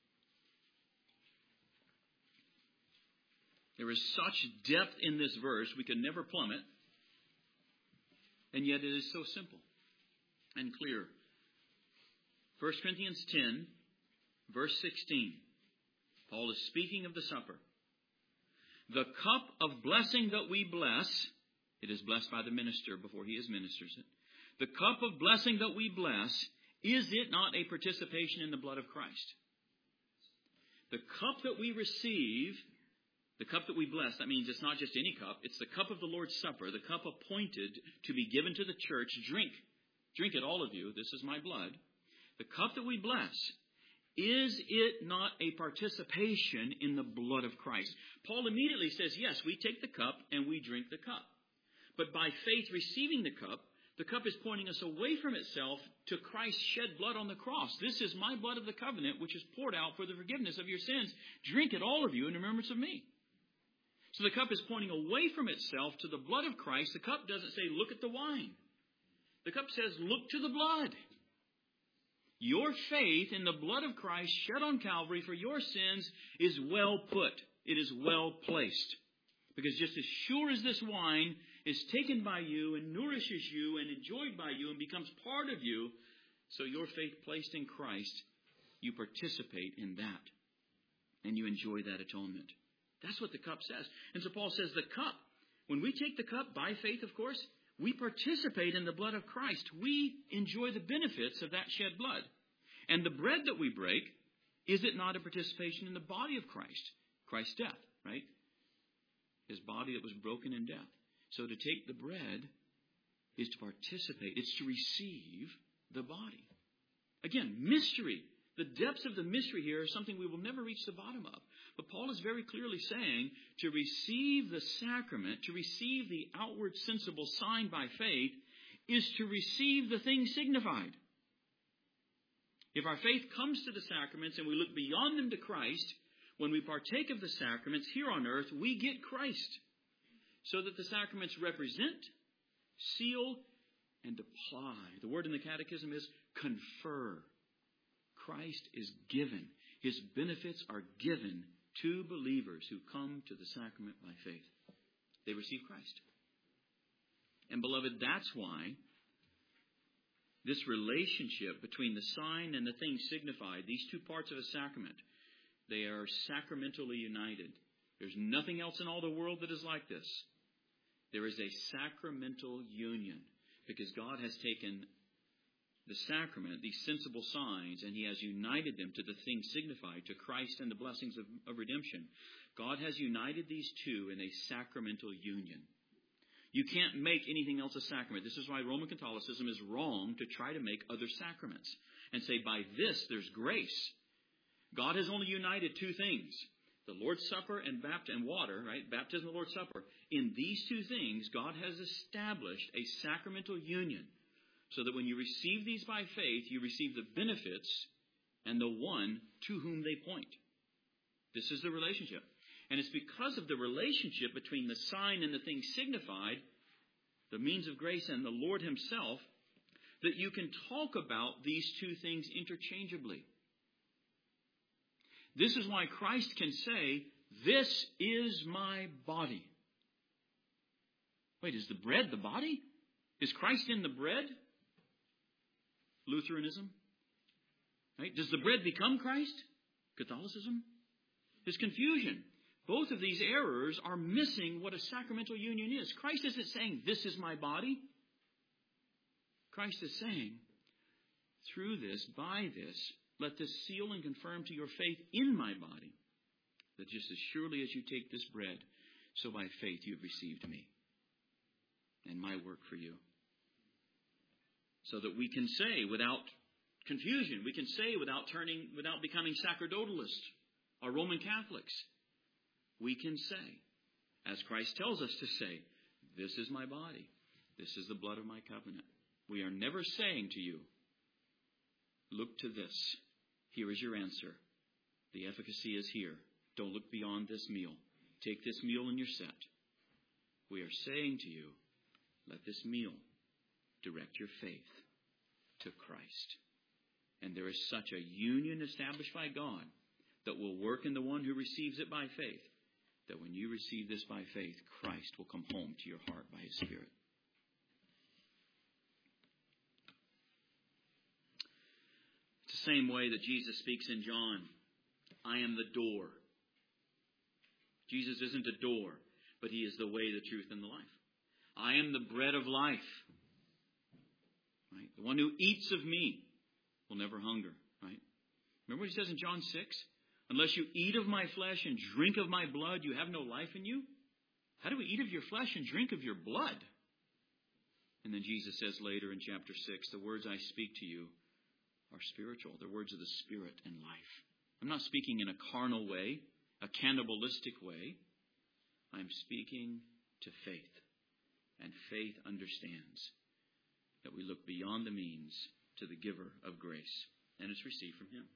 There is such depth in this verse, we could never plumb it. And yet it is so simple and clear. 1 Corinthians 10, verse 16. Paul is speaking of the supper. The cup of blessing that we bless, it is blessed by the minister before he administers it. The cup of blessing that we bless, is it not a participation in the blood of Christ? The cup that we receive, the cup that we bless, that means it's not just any cup. It's the cup of the Lord's Supper, the cup appointed to be given to the church. Drink. Drink it, all of you. This is my blood. The cup that we bless, is it not a participation in the blood of Christ? Paul immediately says, yes, we take the cup and we drink the cup. But by faith receiving the cup is pointing us away from itself to Christ's shed blood on the cross. This is my blood of the covenant, which is poured out for the forgiveness of your sins. Drink it, all of you, in remembrance of me. So the cup is pointing away from itself to the blood of Christ. The cup doesn't say, look at the wine. The cup says, look to the blood. Your faith in the blood of Christ shed on Calvary for your sins is well put. It is well placed. Because just as sure as this wine is taken by you and nourishes you and enjoyed by you and becomes part of you, so your faith placed in Christ, you participate in that. And you enjoy that atonement. That's what the cup says. And so Paul says the cup, when we take the cup by faith, of course, we participate in the blood of Christ. We enjoy the benefits of that shed blood. And the bread that we break, is it not a participation in the body of Christ? Christ's death, right? His body that was broken in death. So to take the bread is to participate. It's to receive the body. Again, mystery. The depths of the mystery here are something we will never reach the bottom of. But Paul is very clearly saying to receive the sacrament, to receive the outward sensible sign by faith, is to receive the thing signified. If our faith comes to the sacraments and we look beyond them to Christ, when we partake of the sacraments here on earth, we get Christ. So that the sacraments represent, seal, and apply. The word in the Catechism is confer. Christ is given. His benefits are given to believers who come to the sacrament by faith. They receive Christ. And beloved, that's why this relationship between the sign and the thing signified, these two parts of a sacrament, they are sacramentally united. There's nothing else in all the world that is like this. There is a sacramental union because God has taken the sacrament, these sensible signs, and He has united them to the thing signified, to Christ and the blessings of redemption. God has united these two in a sacramental union. You can't make anything else a sacrament. This is why Roman Catholicism is wrong to try to make other sacraments and say by this there's grace. God has only united two things. The Lord's Supper and water, right? Baptism and the Lord's Supper. In these two things, God has established a sacramental union so that when you receive these by faith, you receive the benefits and the one to whom they point. This is the relationship. And it's because of the relationship between the sign and the thing signified, the means of grace and the Lord Himself, that you can talk about these two things interchangeably. This is why Christ can say, "This is my body." Wait, is the bread the body? Is Christ in the bread? Lutheranism. Right? Does the bread become Christ? Catholicism. There's confusion. Both of these errors are missing what a sacramental union is. Christ isn't saying, "This is my body." Christ is saying, through this, by this, let this seal and confirm to your faith in my body, that just as surely as you take this bread, so by faith you have received me and my work for you. So that we can say without confusion, we can say without becoming sacerdotalists or Roman Catholics, we can say, as Christ tells us to say, "This is my body. This is the blood of my covenant." We are never saying to you, "Look to this. Here is your answer. The efficacy is here. Don't look beyond this meal. Take this meal and you're set." We are saying to you, let this meal direct your faith to Christ. And there is such a union established by God that will work in the one who receives it by faith, that when you receive this by faith, Christ will come home to your heart by His Spirit. It's the same way that Jesus speaks in John. I am the door. Jesus isn't a door, but He is the way, the truth, and the life. I am the bread of life. Right? The one who eats of me will never hunger. Right? Remember what He says in John 6? Unless you eat of my flesh and drink of my blood, you have no life in you. How do we eat of your flesh and drink of your blood? And then Jesus says later in chapter 6, the words I speak to you are spiritual. They're words of the Spirit and life. I'm not speaking in a carnal way, a cannibalistic way. I'm speaking to faith. And faith understands that we look beyond the means to the giver of grace. And it's received from Him.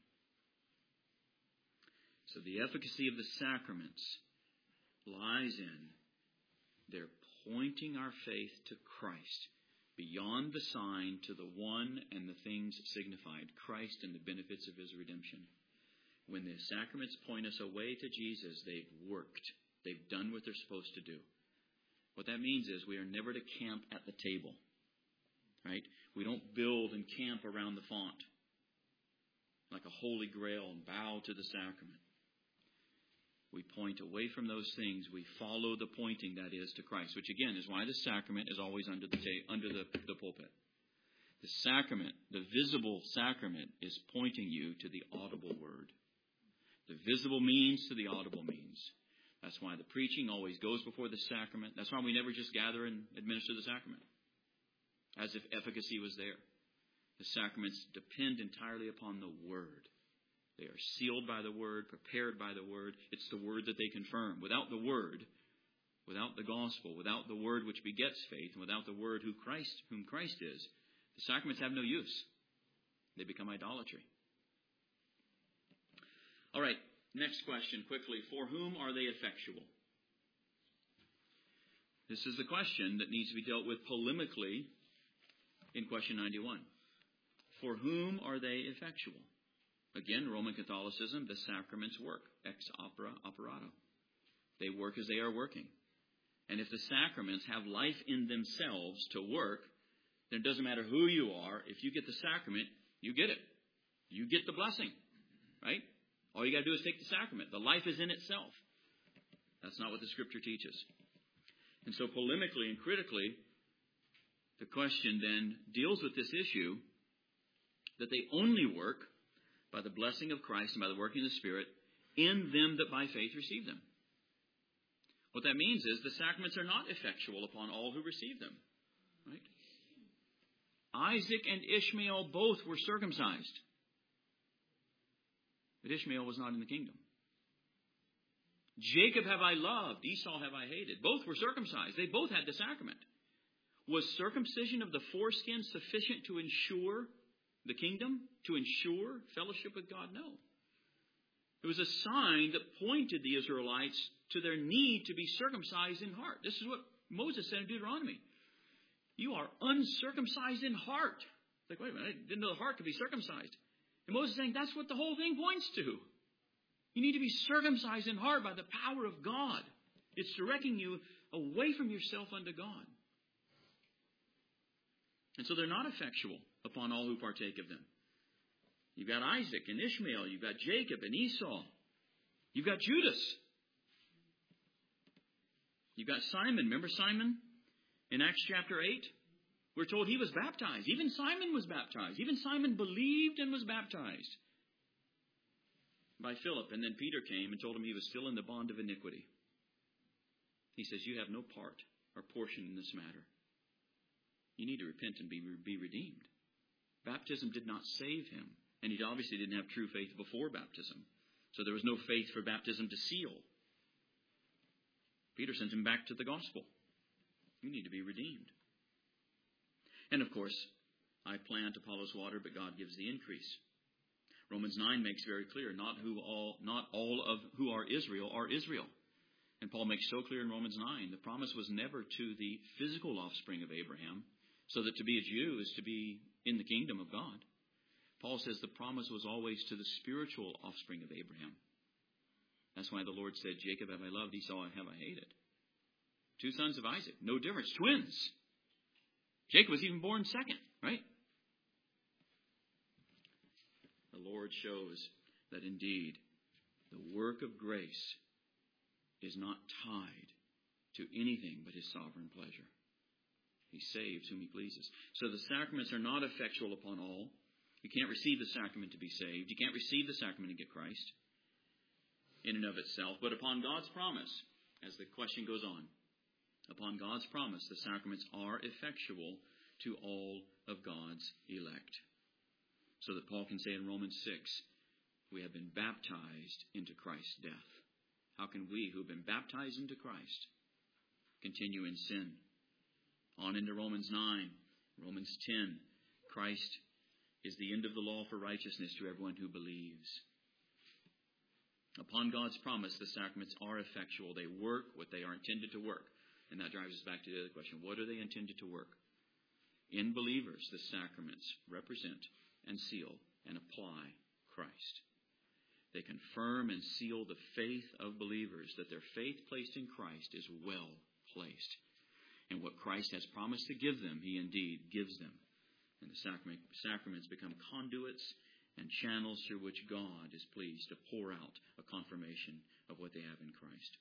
So the efficacy of the sacraments lies in their pointing our faith to Christ, beyond the sign to the one and the things signified, Christ and the benefits of His redemption. When the sacraments point us away to Jesus, they've worked. They've done what they're supposed to do. What that means is we are never to camp at the table. Right? We don't build and camp around the font like a holy grail and bow to the sacrament. We point away from those things. We follow the pointing, that is, to Christ, which again is why the sacrament is always under the pulpit. The sacrament, the visible sacrament, is pointing you to the audible word. The visible means to the audible means. That's why the preaching always goes before the sacrament. That's why we never just gather and administer the sacrament as if efficacy was there. The sacraments depend entirely upon the Word. They are sealed by the Word, prepared by the Word. It's the Word that they confirm. Without the Word, without the gospel, without the Word which begets faith, and without the Word whom Christ is, the sacraments have no use. They become idolatry. All right, next question quickly. For whom are they effectual? This is the question that needs to be dealt with polemically in question 91. For whom are they effectual? Again, Roman Catholicism, the sacraments work. Ex opere operato. They work as they are working. And if the sacraments have life in themselves to work, then it doesn't matter who you are. If you get the sacrament, you get it. You get the blessing. Right? All you got to do is take the sacrament. The life is in itself. That's not what the Scripture teaches. And so polemically and critically, the question then deals with this issue that they only work by the blessing of Christ and by the working of the Spirit in them that by faith receive them. What that means is the sacraments are not effectual upon all who receive them. Right? Isaac and Ishmael both were circumcised. But Ishmael was not in the kingdom. Jacob have I loved, Esau have I hated. Both were circumcised. They both had the sacrament. Was circumcision of the foreskin sufficient to ensure the kingdom? To ensure fellowship with God? No. It was a sign that pointed the Israelites to their need to be circumcised in heart. This is what Moses said in Deuteronomy. You are uncircumcised in heart. It's like, wait a minute, I didn't know the heart could be circumcised. And Moses is saying that's what the whole thing points to. You need to be circumcised in heart by the power of God. It's directing you away from yourself unto God. And so they're not effectual upon all who partake of them. You've got Isaac and Ishmael. You've got Jacob and Esau. You've got Judas. You've got Simon. Remember Simon in Acts chapter 8? We're told he was baptized. Even Simon was baptized. Even Simon believed and was baptized by Philip. And then Peter came and told him he was still in the bond of iniquity. He says, you have no part or portion in this matter. You need to repent and be redeemed. Baptism did not save him. And he obviously didn't have true faith before baptism. So there was no faith for baptism to seal. Peter sent him back to the gospel. You need to be redeemed. And of course, I plant, Apollos water, but God gives the increase. Romans 9 makes very clear, not all of who are Israel. And Paul makes so clear in Romans 9, the promise was never to the physical offspring of Abraham, so that to be a Jew is to be in the kingdom of God. Paul says the promise was always to the spiritual offspring of Abraham. That's why the Lord said, Jacob have I loved, Esau have I hated. Two sons of Isaac, no difference, twins. Jacob was even born second, right? The Lord shows that indeed the work of grace is not tied to anything but His sovereign pleasure. He saves whom He pleases. So the sacraments are not effectual upon all. You can't receive the sacrament to be saved. You can't receive the sacrament and get Christ in and of itself. But upon God's promise, as the question goes on, upon God's promise, the sacraments are effectual to all of God's elect. So that Paul can say in Romans 6, we have been baptized into Christ's death. How can we who have been baptized into Christ continue in sin? On into Romans 9, Romans 10, Christ is the end of the law for righteousness to everyone who believes. Upon God's promise, the sacraments are effectual. They work what they are intended to work. And that drives us back to the other question. What are they intended to work? In believers, the sacraments represent and seal and apply Christ. They confirm and seal the faith of believers, that their faith placed in Christ is well placed. And what Christ has promised to give them, He indeed gives them. And the sacraments become conduits and channels through which God is pleased to pour out a confirmation of what they have in Christ.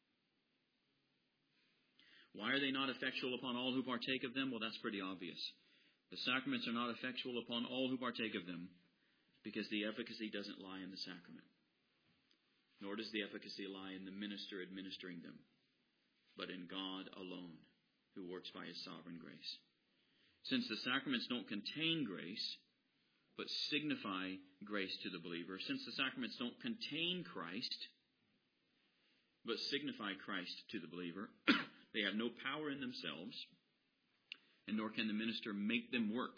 Why are they not effectual upon all who partake of them? Well, that's pretty obvious. The sacraments are not effectual upon all who partake of them because the efficacy doesn't lie in the sacrament. Nor does the efficacy lie in the minister administering them, but in God alone, who works by His sovereign grace. Since the sacraments don't contain grace, but signify grace to the believer. Since the sacraments don't contain Christ, but signify Christ to the believer, they have no power in themselves, and nor can the minister make them work.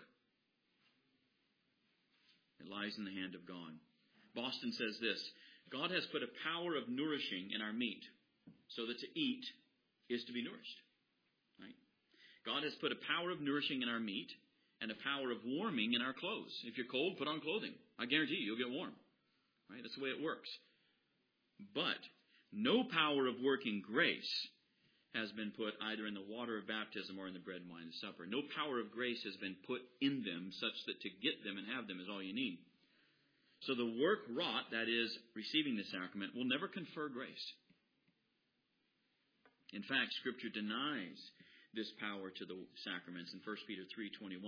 It lies in the hand of God. Boston says this: God has put a power of nourishing in our meat, so that to eat is to be nourished. Right? God has put a power of nourishing in our meat and a power of warming in our clothes. If you're cold, put on clothing. I guarantee you, you'll get warm. Right? That's the way it works. But no power of working grace has been put either in the water of baptism or in the bread and wine of the supper. No power of grace has been put in them such that to get them and have them is all you need. So the work wrought, that is, receiving the sacrament, will never confer grace. In fact, Scripture denies this power to the sacraments in 1 Peter 3:21.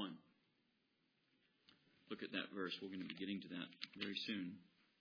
Look at that verse. We're going to be getting to that very soon.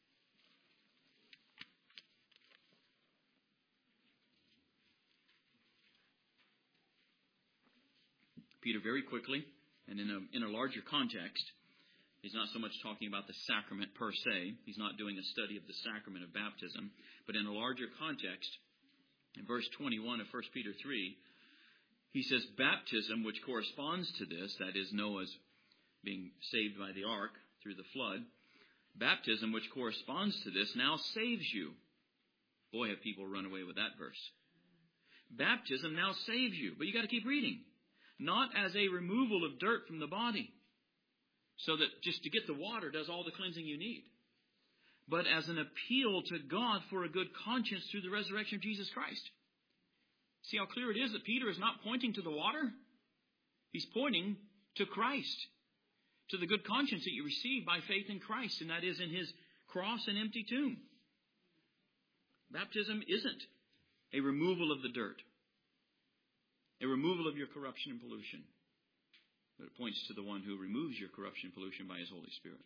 Peter very quickly, and in a larger context, he's not so much talking about the sacrament per se. He's not doing a study of the sacrament of baptism. But in a larger context, in verse 21 of 1 Peter 3, he says, baptism, which corresponds to this, that is Noah's being saved by the ark through the flood, baptism, which corresponds to this, now saves you. Boy, have people run away with that verse. Baptism now saves you. But you got to keep reading. Not as a removal of dirt from the body, so that just to get the water does all the cleansing you need, but as an appeal to God for a good conscience through the resurrection of Jesus Christ. See how clear it is that Peter is not pointing to the water? He's pointing to Christ, to the good conscience that you receive by faith in Christ, and that is in His cross and empty tomb. Baptism isn't a removal of the dirt, a removal of your corruption and pollution, but it points to the one who removes your corruption and pollution by His Holy Spirit.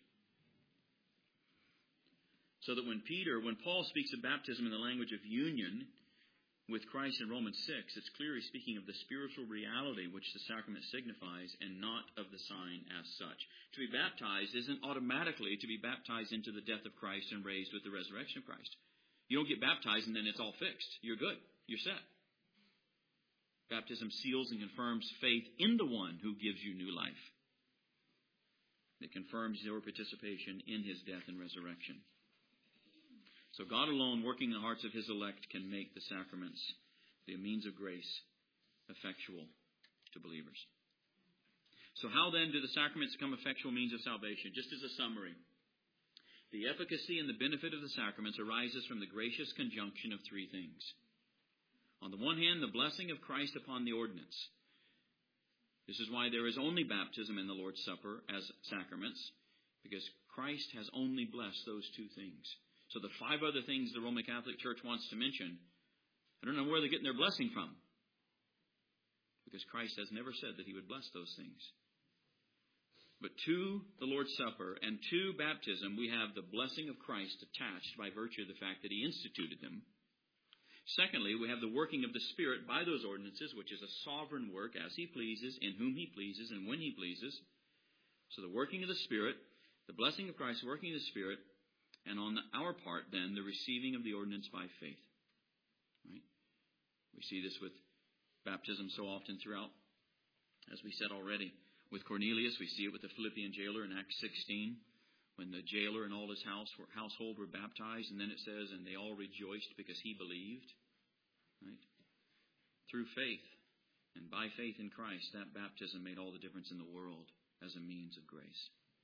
So that when Paul speaks of baptism in the language of union with Christ in Romans 6, it's clearly speaking of the spiritual reality which the sacrament signifies and not of the sign as such. To be baptized isn't automatically to be baptized into the death of Christ and raised with the resurrection of Christ. You don't get baptized and then it's all fixed. You're good. You're set. Baptism seals and confirms faith in the one who gives you new life. It confirms your participation in His death and resurrection. So God alone, working in the hearts of His elect, can make the sacraments, the means of grace, effectual to believers. So how then do the sacraments become effectual means of salvation? Just as a summary, the efficacy and the benefit of the sacraments arises from the gracious conjunction of three things. On the one hand, the blessing of Christ upon the ordinance. This is why there is only baptism and the Lord's Supper as sacraments, because Christ has only blessed those two things. So the five other things the Roman Catholic Church wants to mention, I don't know where they're getting their blessing from, because Christ has never said that He would bless those things. But to the Lord's Supper and to baptism, we have the blessing of Christ attached by virtue of the fact that He instituted them. Secondly, we have the working of the Spirit by those ordinances, which is a sovereign work as He pleases, in whom He pleases, and when He pleases. So the working of the Spirit, the blessing of Christ, the working of the Spirit, and on our part, then, the receiving of the ordinance by faith. Right? We see this with baptism so often throughout, as we said already. With Cornelius, we see it with the Philippian jailer in Acts 16. When the jailer and all his household were baptized, and then it says, and they all rejoiced because he believed. Right? Through faith, and by faith in Christ, that baptism made all the difference in the world as a means of grace.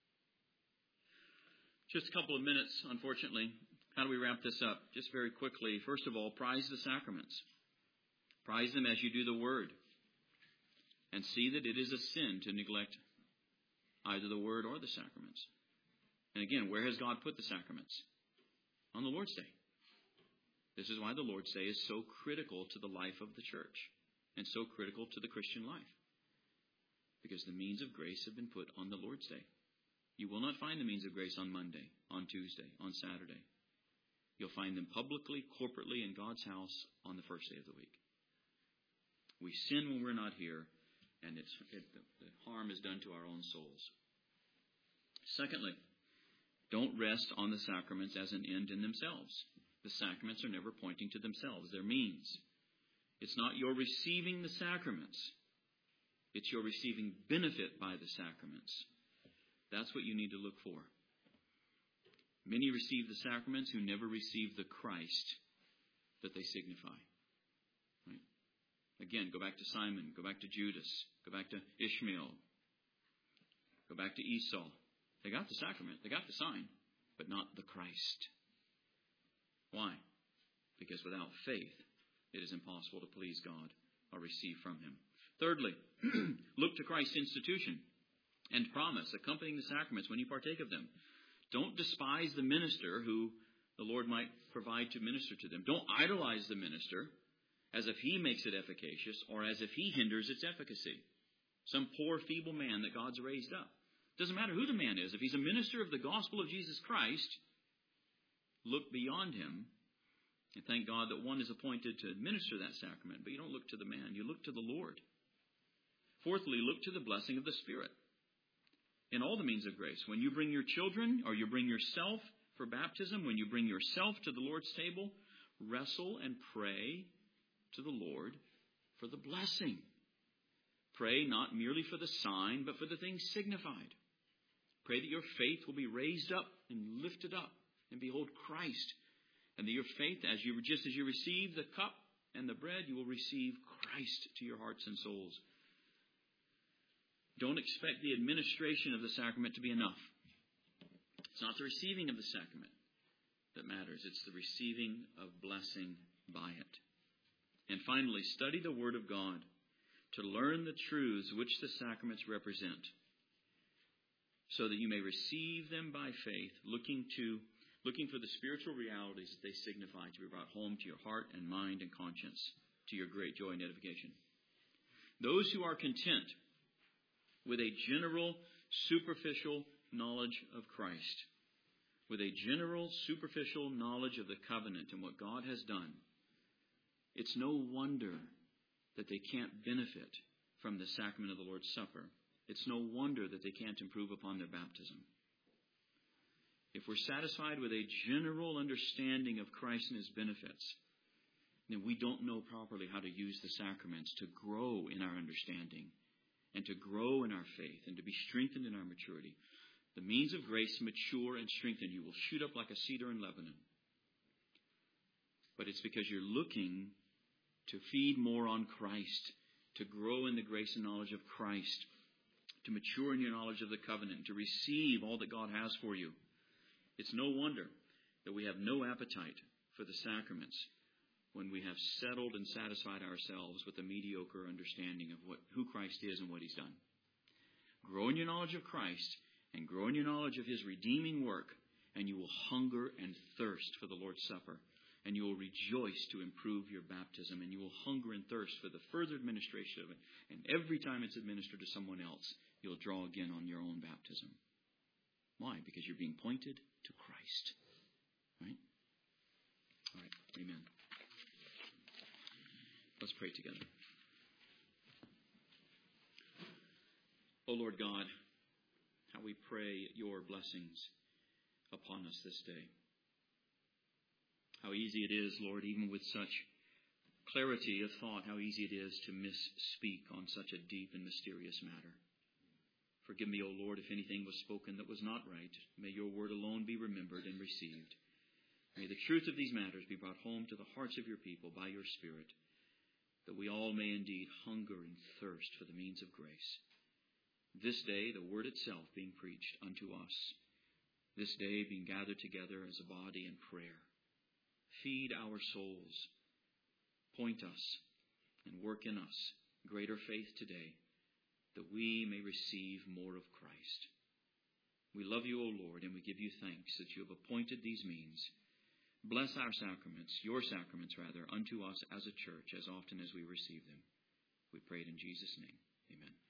Just a couple of minutes, unfortunately. How do we wrap this up? Just very quickly. First of all, prize the sacraments. Prize them as you do the Word. And see that it is a sin to neglect either the Word or the sacraments. And again, where has God put the sacraments? On the Lord's Day. This is why the Lord's Day is so critical to the life of the church and so critical to the Christian life. Because the means of grace have been put on the Lord's Day. You will not find the means of grace on Monday, on Tuesday, on Saturday. You'll find them publicly, corporately in God's house on the first day of the week. We sin when we're not here, and the harm is done to our own souls. Secondly, don't rest on the sacraments as an end in themselves. The sacraments are never pointing to themselves. They're means. It's not your receiving the sacraments. It's your receiving benefit by the sacraments. That's what you need to look for. Many receive the sacraments who never receive the Christ that they signify. Right? Again, go back to Simon, go back to Judas, go back to Ishmael, go back to Esau. They got the sacrament, they got the sign, but not the Christ. Why? Because without faith, it is impossible to please God or receive from Him. Thirdly, look to Christ's institution and promise accompanying the sacraments when you partake of them. Don't despise the minister who the Lord might provide to minister to them. Don't idolize the minister as if he makes it efficacious or as if he hinders its efficacy. Some poor, feeble man that God's raised up. Doesn't matter who the man is. If he's a minister of the gospel of Jesus Christ, look beyond him and thank God that one is appointed to administer that sacrament. But you don't look to the man. You look to the Lord. Fourthly, look to the blessing of the Spirit in all the means of grace. When you bring your children or you bring yourself for baptism, when you bring yourself to the Lord's table, wrestle and pray to the Lord for the blessing. Pray not merely for the sign, but for the things signified. Pray that your faith will be raised up and lifted up, and behold Christ. And that your faith, just as you receive the cup and the bread, you will receive Christ to your hearts and souls. Don't expect the administration of the sacrament to be enough. It's not the receiving of the sacrament that matters. It's the receiving of blessing by it. And finally, study the Word of God to learn the truths which the sacraments represent, so that you may receive them by faith, looking for the spiritual realities that they signify to be brought home to your heart and mind and conscience, to your great joy and edification. Those who are content with a general, superficial knowledge of Christ, with a general, superficial knowledge of the covenant and what God has done, it's no wonder that they can't benefit from the sacrament of the Lord's Supper. It's no wonder that they can't improve upon their baptism. If we're satisfied with a general understanding of Christ and His benefits, then we don't know properly how to use the sacraments to grow in our understanding and to grow in our faith and to be strengthened in our maturity. The means of grace mature and strengthen. You will shoot up like a cedar in Lebanon. But it's because you're looking to feed more on Christ, to grow in the grace and knowledge of Christ, to mature in your knowledge of the covenant, to receive all that God has for you. It's no wonder that we have no appetite for the sacraments when we have settled and satisfied ourselves with a mediocre understanding of who Christ is and what He's done. Grow in your knowledge of Christ and grow in your knowledge of His redeeming work, and you will hunger and thirst for the Lord's Supper. And you will rejoice to improve your baptism. And you will hunger and thirst for the further administration of it. And every time it's administered to someone else, you'll draw again on your own baptism. Why? Because you're being pointed to Christ. Right? All right. Amen. Let's pray together. O Lord God, how we pray your blessings upon us this day. How easy it is, Lord, even with such clarity of thought, how easy it is to misspeak on such a deep and mysterious matter. Forgive me, O Lord, if anything was spoken that was not right. May your word alone be remembered and received. May the truth of these matters be brought home to the hearts of your people by your Spirit, that we all may indeed hunger and thirst for the means of grace. This day, the word itself being preached unto us. This day being gathered together as a body in prayer. Feed our souls, point us, and work in us greater faith today, that we may receive more of Christ. We love you, O Lord, and we give you thanks that you have appointed these means. Bless our sacraments, your sacraments rather, unto us as a church as often as we receive them. We pray it in Jesus' name. Amen.